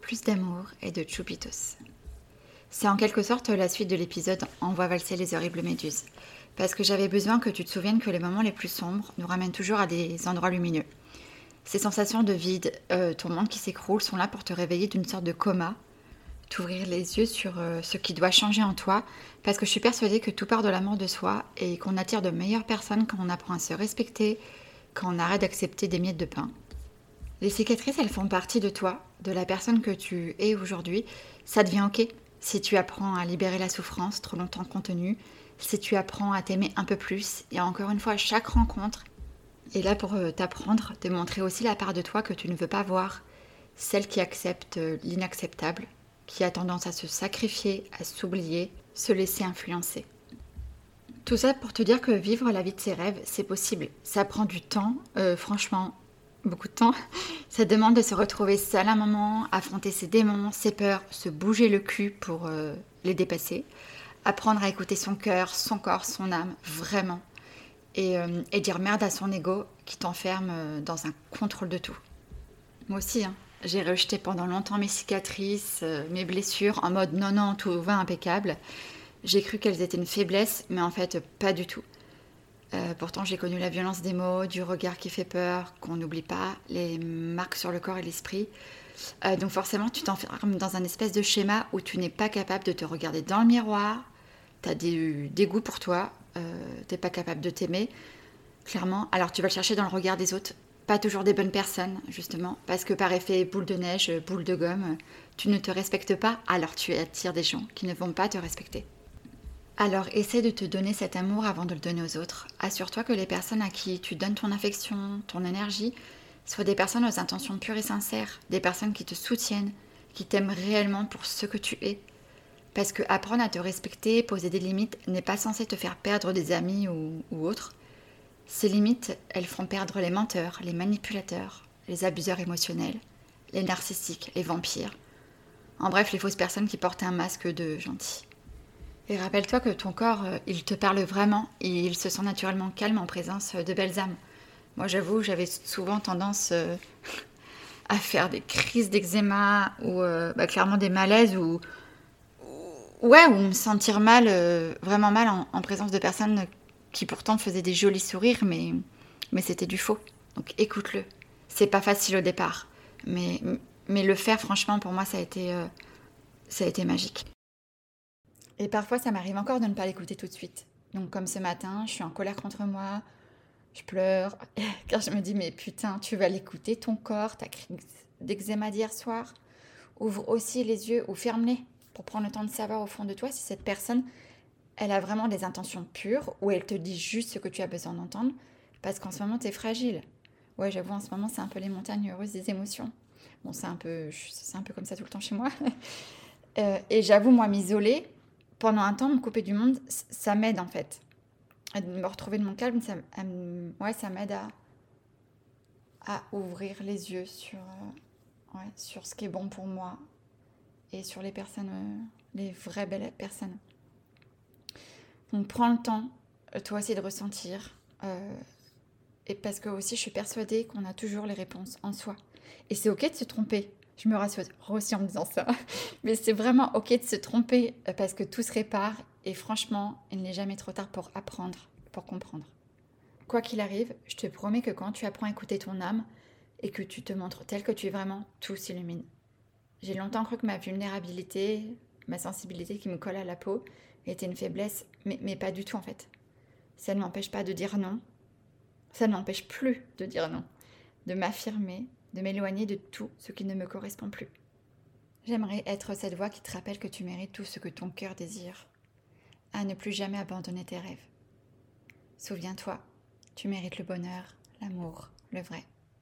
plus d'amour et de choupitos. C'est en quelque sorte la suite de l'épisode Envoie valser les horribles méduses. Parce que j'avais besoin que tu te souviennes que les moments les plus sombres nous ramènent toujours à des endroits lumineux. Ces sensations de vide, ton monde qui s'écroule sont là pour te réveiller d'une sorte de coma, t'ouvrir les yeux sur ce qui doit changer en toi, parce que je suis persuadée que tout part de l'amour de soi et qu'on attire de meilleures personnes quand on apprend à se respecter, quand on arrête d'accepter des miettes de pain. Les cicatrices, elles font partie de toi, de la personne que tu es aujourd'hui. Ça devient ok si tu apprends à libérer la souffrance trop longtemps contenue, si tu apprends à t'aimer un peu plus. Et encore une fois, chaque rencontre est là pour t'apprendre, te montrer aussi la part de toi que tu ne veux pas voir, celle qui accepte l'inacceptable, qui a tendance à se sacrifier, à s'oublier, se laisser influencer. Tout ça pour te dire que vivre la vie de ses rêves, c'est possible. Ça prend du temps, franchement, beaucoup de temps. Ça demande de se retrouver seul un moment, affronter ses démons, ses peurs, se bouger le cul pour les dépasser, apprendre à écouter son cœur, son corps, son âme, vraiment. Et dire merde à son ego qui t'enferme dans un contrôle de tout. Moi aussi, hein. J'ai rejeté pendant longtemps mes cicatrices, mes blessures, en mode non, tout va impeccable. J'ai cru qu'elles étaient une faiblesse, mais en fait, pas du tout. Pourtant, j'ai connu la violence des mots, du regard qui fait peur, qu'on n'oublie pas, les marques sur le corps et l'esprit. Donc forcément, tu t'enfermes dans un espèce de schéma où tu n'es pas capable de te regarder dans le miroir, tu as des dégoûts pour toi, tu n'es pas capable de t'aimer, clairement. Alors tu vas le chercher dans le regard des autres, pas toujours des bonnes personnes, justement, parce que par effet boule de neige, boule de gomme, tu ne te respectes pas, alors tu attires des gens qui ne vont pas te respecter. Alors, essaie de te donner cet amour avant de le donner aux autres. Assure-toi que les personnes à qui tu donnes ton affection, ton énergie, soient des personnes aux intentions pures et sincères, des personnes qui te soutiennent, qui t'aiment réellement pour ce que tu es. Parce que apprendre à te respecter, poser des limites, n'est pas censé te faire perdre des amis ou autres. Ces limites, elles font perdre les menteurs, les manipulateurs, les abuseurs émotionnels, les narcissiques, les vampires. En bref, les fausses personnes qui portent un masque de gentil. Et rappelle-toi que ton corps, il te parle vraiment et il se sent naturellement calme en présence de belles âmes. Moi, j'avoue, j'avais souvent tendance à faire des crises d'eczéma ou clairement des malaises ou me sentir mal, vraiment mal en présence de personnes qui pourtant faisaient des jolis sourires, mais c'était du faux. Donc écoute-le. C'est pas facile au départ, mais le faire, franchement, pour moi, ça a été magique. Et parfois, ça m'arrive encore de ne pas l'écouter tout de suite. Donc, comme ce matin, je suis en colère contre moi, je pleure, car je me dis, mais putain, tu vas l'écouter, ton corps, ta crise d'eczéma d'hier soir. Ouvre aussi les yeux ou ferme-les pour prendre le temps de savoir au fond de toi si cette personne, elle a vraiment des intentions pures ou elle te dit juste ce que tu as besoin d'entendre, parce qu'en ce moment, t'es fragile. Ouais, j'avoue, en ce moment, c'est un peu les montagnes russes des émotions. Bon, c'est un peu comme ça tout le temps chez moi. Et j'avoue, moi, m'isoler, pendant un temps, me couper du monde, ça m'aide en fait. Et de me retrouver de mon calme, ça m'aide à ouvrir les yeux sur ce qui est bon pour moi et sur les personnes, les vraies belles personnes. Donc prends le temps, toi aussi, de ressentir. Et parce que aussi, je suis persuadée qu'on a toujours les réponses en soi. Et c'est ok de se tromper. Je me rassure aussi en me disant ça. Mais c'est vraiment ok de se tromper parce que tout se répare. Et franchement, il n'est jamais trop tard pour apprendre, pour comprendre. Quoi qu'il arrive, je te promets que quand tu apprends à écouter ton âme et que tu te montres tel que tu es vraiment, tout s'illumine. J'ai longtemps cru que ma vulnérabilité, ma sensibilité qui me colle à la peau était une faiblesse, mais pas du tout en fait. Ça ne m'empêche pas de dire non. Ça ne m'empêche plus de dire non, de m'affirmer, de m'éloigner de tout ce qui ne me correspond plus. J'aimerais être cette voix qui te rappelle que tu mérites tout ce que ton cœur désire, à ne plus jamais abandonner tes rêves. Souviens-toi, tu mérites le bonheur, l'amour, le vrai.